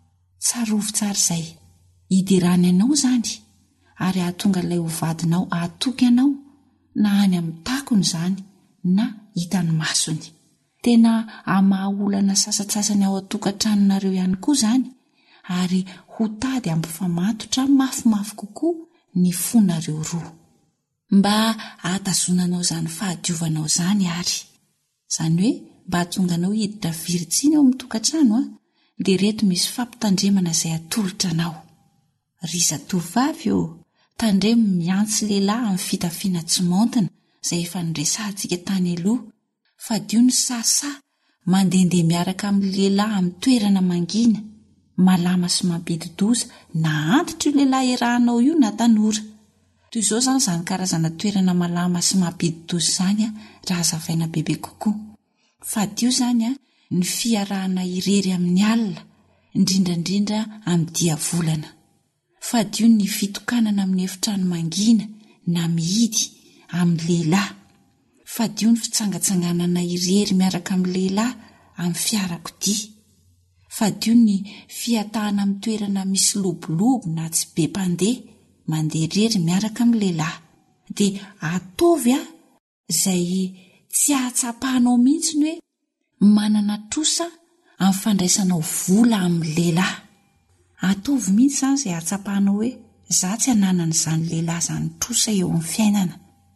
D: Tsarovy tsara izay hidirany ianao izany ary ahatonga ilay hovadinao ahatoky ianao na any amin'ny takony izany na hitany masony. Tena amahaolana sasatsasany ao an-tokantranonareo ihany koa izany ary ho tady ampifamatotra mafimafy kokoa ny fonareo roa mba ahatazonanao izany fahadiovanao izany ary. Izany hoe mba hahatonganao hiditra virjiny ao amin'ny tokantrano dia reto misy fampitandremana izay atolotra anao. Ry zatovavy io, tandremo miantsy lehilahy amin'ny fitafiana tsy maontina izay efa niresahantsika tany aloha, fa dio ny sasa mandehandeha miaraka amin'ny lehilahy amin'ny toerana mangina, malama sy mampidi-doza na antitra io lehilahy irahanao io na tanora. Toy izao izany izany karazana toerana malama sy mampidi-doza izany raha hazavaina bebe kokoa. Fa dio izany ny fiarahana irery amin'ny alina, indrindrandrindra amin'ny diavolana. Fa dio ny fitokanana amin'ny efitrano mangina na mihidy amin'ny lehilahy. Fa dio ny fitsangatsanganana irery miaraka amin'ny lehilahy amin'ny fiarakodia. Fa dio ny fiatahana amin'ny toerana misy lobolobo na tsy be mpandeha mandeha irery miaraka amin'ny lehilahy. Dia atovy izay tsy ahatsapahanao mihitsy ny hoe manana trosa amin'ny fandraisanao vola amin'ny lehilahy. Atovy mihitsy izany izay ahatsapahanao hoe za tsy hananana izany lehilahy izany trosa eo amin'ny fiainana.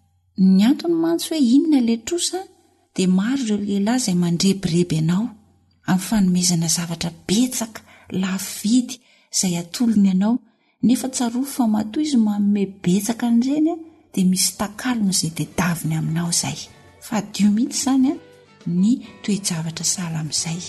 D: Ny antony mantsy hoe inona ilay trosa dia maro ireo lehilahy izay mandrebireby ianao amin'ny fanomezana zavatra betsaka lafo vidy izay atolony ianao, nefa tsarovy fa matoa izy manome betsaka an'ireny dia misy takalony izay tedaviny aminao izay. Fa dio mihitsy izany ny toe-javatra sahala amin'izay.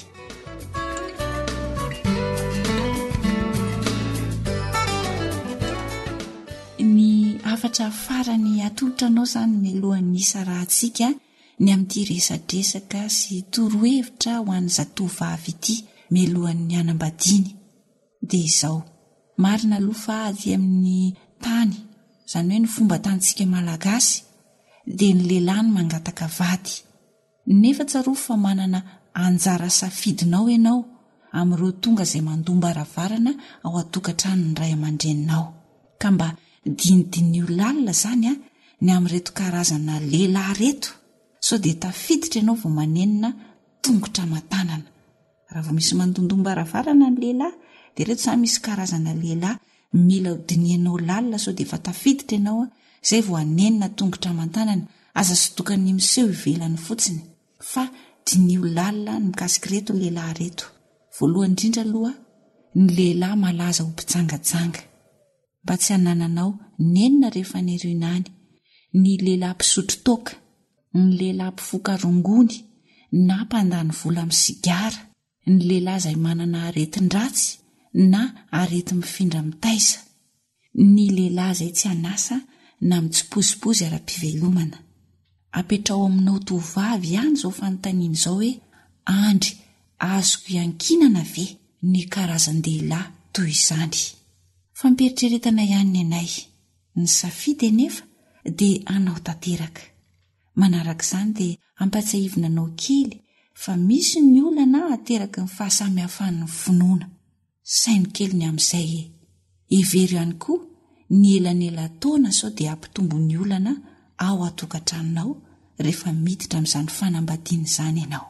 D: Ny afatra farany atolotra anao izany mialohan'ny isa rahantsika ny amin'ity resadresaka sy torohevitra ho an'ny zatovavy ity mialohan'ny hanambadiany dia izao. Marina aloha fa ady amin'ny tany, izany hoe ny fomba tantsika malagasy, dia ny lehilahy ny mangataka vady. Nefa tsarovy fa manana anjara safidinao ianao amin'ireo tonga izay mandomba aravarana ao an-tokantranon'ny ray aman-dreninao. Ka mba dinidinio lalina izany ny amin'reto karazana lehilahy reto, sao dia tafiditra ianao vao manenina tongotra matanana. Raha vao misy mandondomba aravarana ny lehilahy dia reto izany misy karazana lehilahy mila hodinianao lalina, sao dia efa tafiditra ianao izay vao anenina tongotra matanana, aza sodokany miseho ivelany fotsiny. Fa dinio lalina ny mikasika reto lehilahy reto. Voalohany indrindra aloha ny lehilahy malaza ho mpitsangajanga, mba tsy hanananao nenina rehefa nerionany, ny lehilahy mpisotro toaka, ny lehilahy mpifoka rongony na mpandany vola amin'ny sigara, ny lehilahy izay manana aretin-dratsy na arety mifindra mitaiza, ny lehilahy izay tsy hanasa na mitsipozipozy ara-pivelomana. Apetrao aminao tovavy ihany izao fanontaniana izao hoe andry azoko iankinana ve ny karazan-dehilahy toy izany? Fampieritreretana ihany anay, ny safidy nefa dia anao tanteraka. Manaraka izany dia ampatsahivina anao kely fa misy ny olana ateraka ny fahasamihafan'ny finoana. Sainy kely ny amin'izay hevery ihany koa ny elanela taona, sao dia ampitombo ny olana ao atokantranonao rehefa miditra amin'izany fanambadiana izany ianao.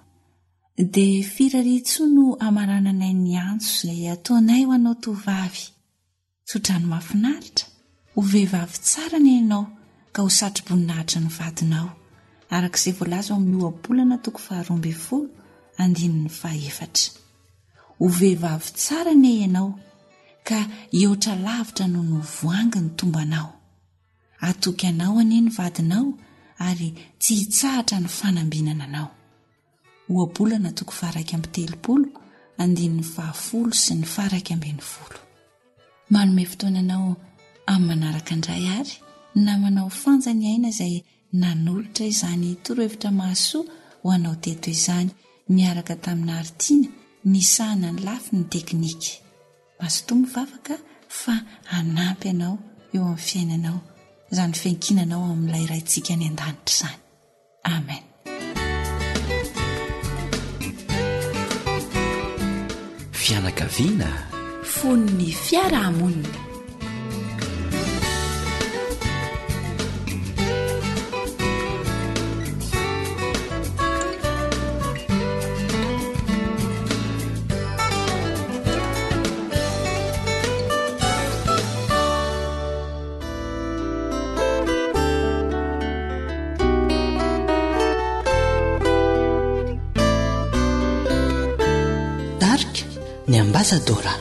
D: Dia firariatso no amarananay ny antso izay ataonay ho anao tovavy. Tsodrano mahafinaritra, ho vehivavy tsara ny ianao ka ho satroboninahitra ny vadinao. Arak'izay voalaza ao amin'ny ohabolana 12:4. Ho vehivavy tsara ny ianao ka eotra lavitra no novoangy ny tombanao. Atoky anao anie ny vadinao ary tsy hitsahatra ny fanambinana anao. Ohabolana 12:10 sy ny 11. Manome fotoananao amin'ny manaraka indray ary na manao fanjany aina izay nanolotra izany torohevitra mahasoa ho anao teto izany miaraka tamin'ny aritiana ny sahana ny lafi ny teknika masotoa mivavaka fa hanampy ianao eo amin'ny fiainanao izany fiankinanao amin'ilay raintsika ny an-danitra izany amen.
C: Fianakaviana
B: fon'ny fiarahamonina.
A: Ny ambasadora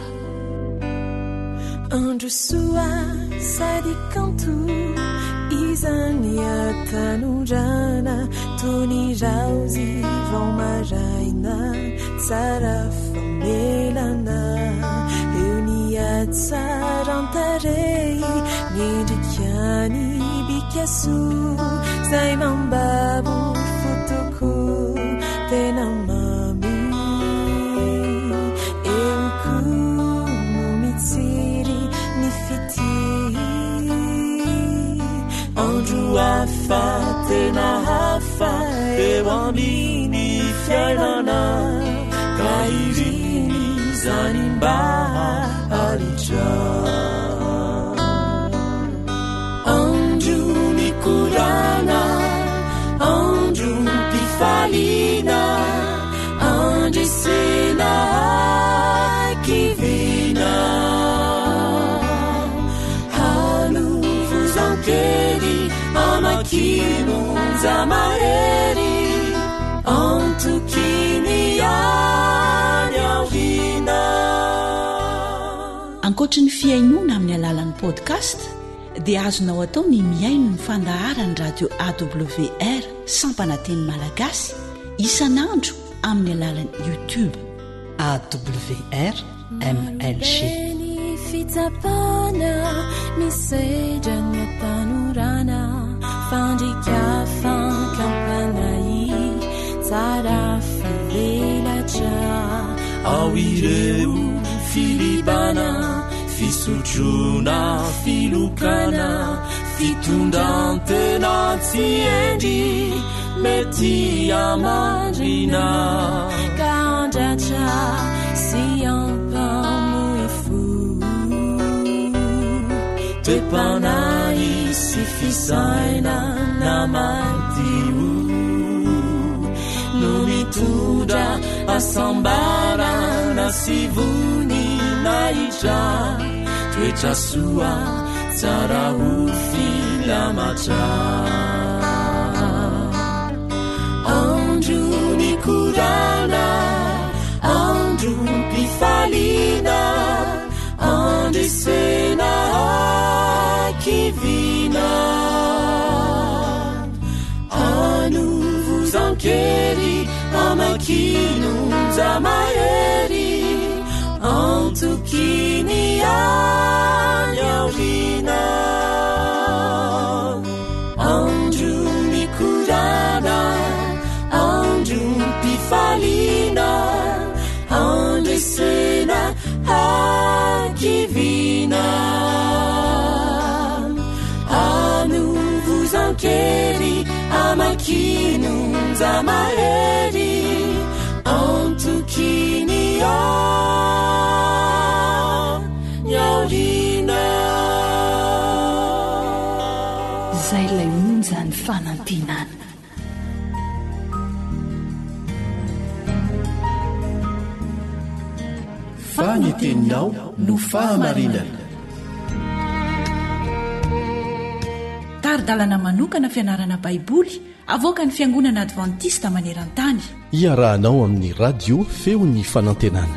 K: andro soa sady kanto izany atanondrana tony raozy vao maraina tsara famelana eo ny atsarantarey ny endrikany bikaso zay mambabo fotoko tena mami andro hafa tena hafa eo amin'ny fiainana ka iriny zany mba alitra andro mikorana andro mpifaliana andresena kivina halovozankery amakino zamahery antokiny any aorina.
B: Ankoatra ny fiainoana amin'ny alalan'ny podcast dia azonao atao ny miaino ny fandaharany radio AWR sampananteny malagasy isanandro amin'ny alalan'ny YouTube
A: AWR MLG.
K: Fitsapana misedra ny atanorana fandrika fankampanay tsara fivelatra
L: ao ireo filibana fisotrona filokana fitondrantena tsy endry mety amandrina
K: ka andratra sy ampamoy fo toepanahy sy fisaina namandio no mitondra asambarana sy vony nahitra toetra soa tsara ho filamatra andro nikorana andro mpifaliana andresena kivina anovozankery amakino zamahery antokiny any aorina andro mikorana andro mpifaliana andresena kivina anovozankery amakino zamahery antokiny any aorina.
D: Zay lay monja ny fanantenana.
A: Faniteninao no fahamarinana.
B: Taridalana manokana fianarana baiboly avoaka ny fiangonana advantista maneran-tany.
A: Iarahanao amin'ny radio feo ny fanantenana.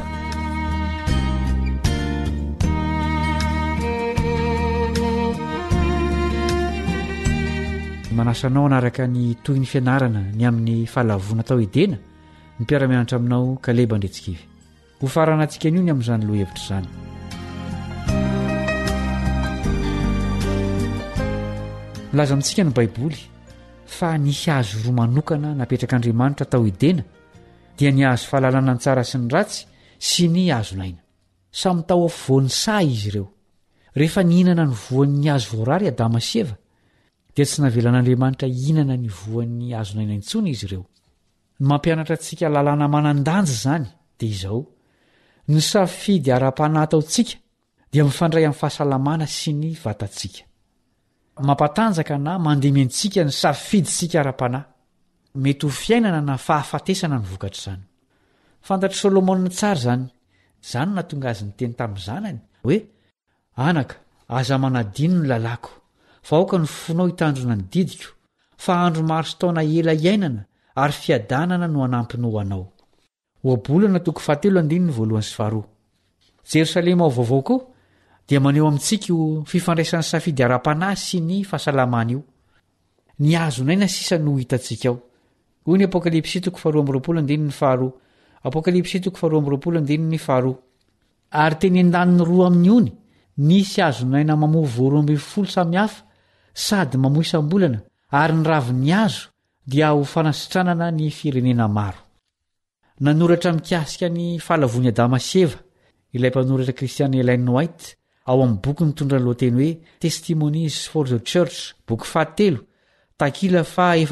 F: manasanao anaraka ny toy ny fianarana ny amin'ny fahalavona tao edena ny mpiara-mianatra aminao Kaleba Ndretsikivy ho farana antsika anio ny amin'izany loha hevitra izany. laza amintsika ny baiboly fa nisy hazo roa manokana napetrak'Andriamanitra tao Edena dia ny hazo fahalalana ny tsara sy ny ratsy sy ny hazonaina. Samy tao afovoan'ny sahy izy ireo. Rehefa nihinana ny voan'ny hazo voarary Adama sy Eva dia tsy navelan'Andriamanitra hihinana ny voan'ny hazonaina intsony izy ireo. Ny mampianatra antsika lalàna manan-danja izany dia izao: ny safidy ara-panahy ataontsika dia mifandray amin'ny fahasalamana sy ny vatantsika. Mampatanjaka na mandementsika ny safiditsika ara-panahy. Mety ho fiainana na fahafatesana ny vokatra izany. Fantatry Solomona tsara izany. Izany natonga azy ny teny tamin'ny zanany hoe: anaka, aza manadino ny lalako, fa aoka ny fonao hitandrona ny didiko, fa andro maro sy taona ela iainana ary fiadanana no anampiny ho anao. Oabolana 7:1-2. Jerosalema ao vaovao koa dia maneho amintsika io fifandraisan'ny safidy ara-panahy sy ny fahasalamana io. Ny hazonaina sisa no hitantsika ao. Hoy ny Apokalipsy 2:2-2. Apokalipsy 2:2-2. Ary teny an-daniny roa amin'ny ony nisy hazonaina mamovo 12 samihafa sady mamoy isam-bolana, ary ny ravin'ny hazo dia ho fanasitranana ny firenena maro. Nanoratra mikasika ny fahalavony Adama sy Eva ilay mpanoratra Christian Ellen White ao amin'ny boky mitondra ny lohateny hoe Testimonies for the Church, boky 7, takila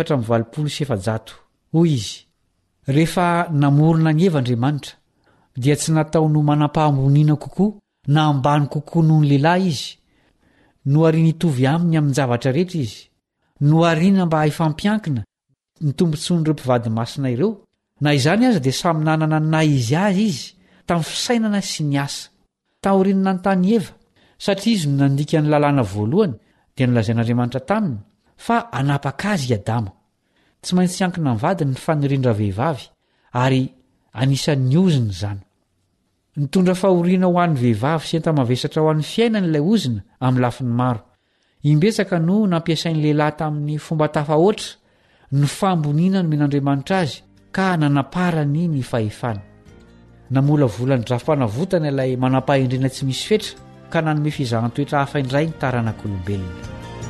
F: 427. Hoy izy: rehefa namorona ny Eva Andriamanitra dia tsy nataony ho manam-pahamboniana kokoa na ambany kokoa noho ny lehilahy izy, nohariana hitovy aminy amin'ny zavatra rehetra izy, nohariana mba hifampiankina ny tombontsoan'ireo mpivady masina ireo, na izany aza dia samy nanana ny naizy azy izy tamin'ny fisainana sy ny asa. Tahorinina ny tany Eva satria izy no nandika ny lalàna voalohany dia nolazain'Andriamanitra taminy fa anapaka azy i Adama. Tsy maintsy ankina ny vadiny ny fanirindra vehivavy ary anisan'ny oziny izany. Nitondra fahoriana ho an'ny vehivavy sy enta-mavesatra ho an'ny fiainany ilay ozina amin'ny lafiny maro. Imbetsaka no nampiasain'ny lehilahy tamin'ny fomba tafahoatra ny famboniana nomen'Andriamanitra azy ka nanaparany ny fahefana. Namola volan'ny drafam-panavotana ilay manam-pahendrena tsy misy fetra ka nanome fizahan-toetra hafa indray ny taranak'olombelona.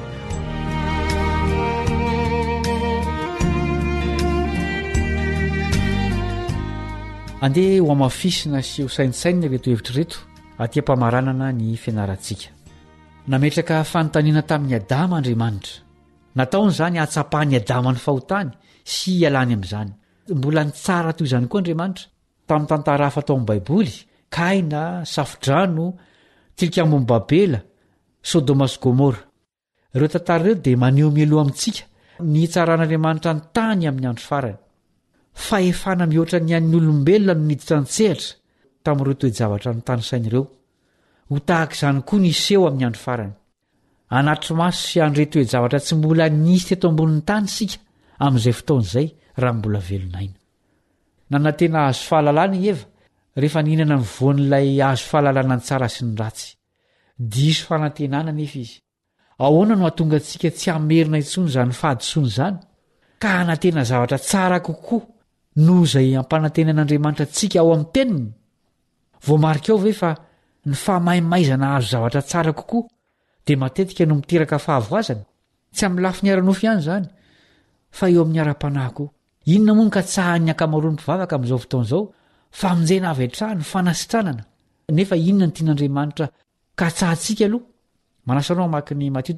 F: Andeha ho amafisina sy ho saintsaina reto hevitra reto aty am-pamaranana ny fianarantsika. Nametraka fanontaniana tamin'ny Adama Andriamanitra. Nataony izany hatsapahany Adama ny fahotany sy hialany amin'izany. Mbola ny tsara toy izany koa Andriamanitra tamin'ny tantara hafa tao amin'ny Baiboly: Kaina, Safidrano, tilikambon'i Babela, Sodoma sy Gomora. Ireo tantara ireo dia maneho mialoha amintsika ny tsaran'Andriamanitra ny tany amin'ny andro farany. Fahefana mihoatra ny an'ny olombelona no niditra an-tsehatra tamin'ireo toe-javatra ny tany sain'ireo. Ho tahaka izany koa niseho amin'ny andro farany. Anatry maso sy andre toe-javatra tsy mbola nisy teto ambonin'ny tany sika amin'izay fotoana izay raha mbola velonaina. Nanantena hazo fahalalana i Eva rehefa nihinana ny voan'ilay hazo fahalalana ny tsara sy ny ratsy. Diso fanantenana nefa izy. Ahoana no hahatonga antsika tsy hamerina intsony izany fahadisoana izany ka hanantena zavatra tsara kokoa noho izay ampanantenan'Andriamanitra antsika ao amin'ny teniny? Voamarika ao ve fa ny fahamahimaizana azo zavatra tsara kokoa dia matetika no miteraka fahavoazana? Tsy amin'ny lafiny ara-nofy ihany izany fa eo amin'ny ara-panahy koa. Inona moa ny katsahan'ny ankamaroan'ny mpivavaka amin'izao fotoana izao? Famonjena avy hatrany, fanasitranana. Nefa inona ny tian'Andriamanitra katsahantsika aloha? Manasanao mamaky ny Matteo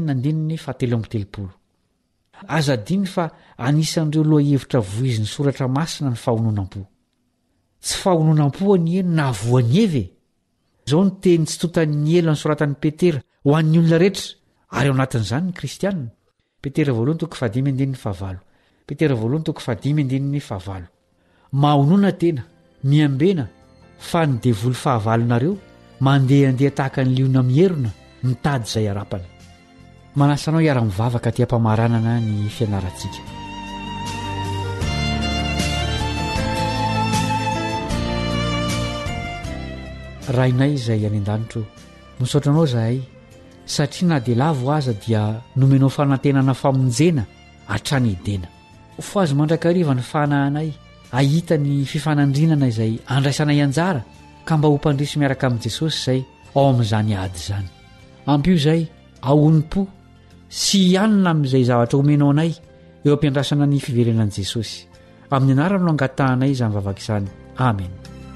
F: 4:7-8. Aza diny fa anisan'ireo loha hevitra voizin'ny soratra masina ny fahononam-po. Tsy fahononam-po any eny na voany evy. Izao ny teny tsy totan'ny elo ny soratan'ny Petera ho an'ny olona rehetra ary ao anatin'izany ny kristianina. Petera 2:5-7. Petera 2:5-7. Mahonona tena, miambena fa ny devoly fahavalonareo mandehandeha tahaka ny liona mierona mitady izay arapana. Manasanao hiara-mivavaka aty am-pamaranana ny fianarantsika. Rainay izay any an-danitro, misaotranao zahay satria na dia lavo aza dia nomenao fanantenana famonjena hatrany Edena. Fo azo mandrakariva ny fanahinay ahita ny fifanandrinana izay andraisanay anjara ka mba ho mpandrisy miaraka amin'i Jesosy izay ao amin'izany ady izany. Ampio izay ahony-po sy ianina amin'izay zavatra omenao anay eo ampiandrasana ny fiverenan'i Jesosy. Amin'ny anarany no angatahanay izany vavaka izany. Amen.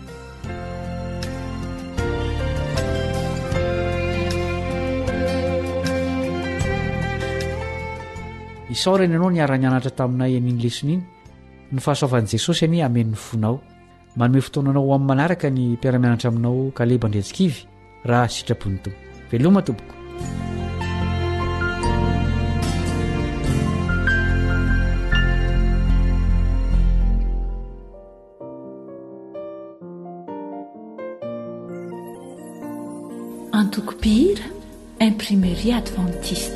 F: Isaorana ianao niara-nianatra taminay an'iny lesona iny. Ny fahasoavan'i Jesosy any amen'ny fonao. Manome fotoananao amin'ny manaraka ny mpiara-mianatra aminao Kaleba Andretsikivy raha sitrapony tompo. Veloma tompoko.
D: Antokopihira, imprimerie adventiste.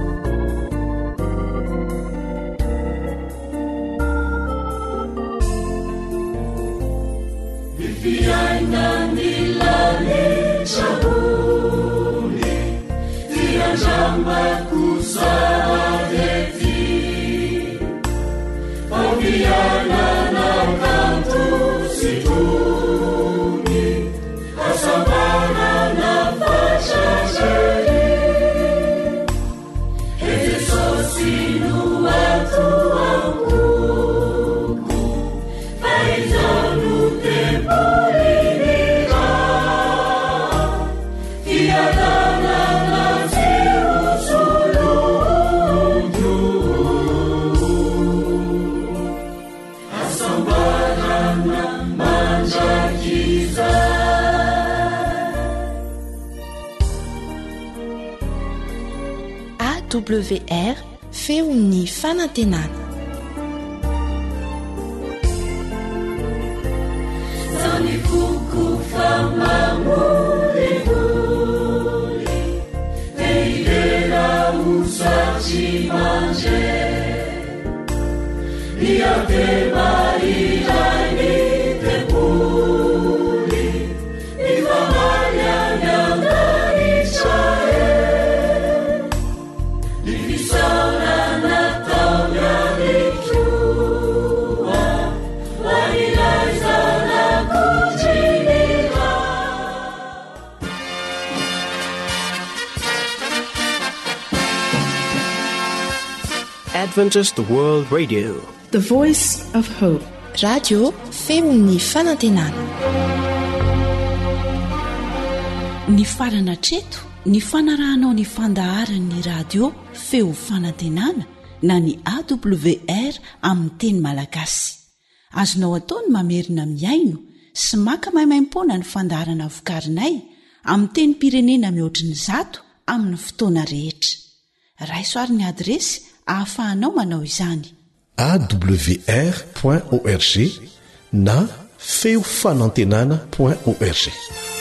E: AWR feon'ny fanantenana.
M: Adventist World Radio,
N: the voice of hope.
E: Radio feon'ny fanantenana.
B: Ny farana treto, ny fanarahanao ny fandaharan'ny radio feo fanantenana na ny AWR amin'ny teny malagasy. Azonao ataony mamerina miaino sy maka maimaimpoana ny fandaharana vokarinay amin'ny teny pirenena mihoatriny 100 amin'ny fotoana rehetra. Raisoaryn'ny adresy ahafahanao manao izany.
A: awr.org na feofanantenana.org.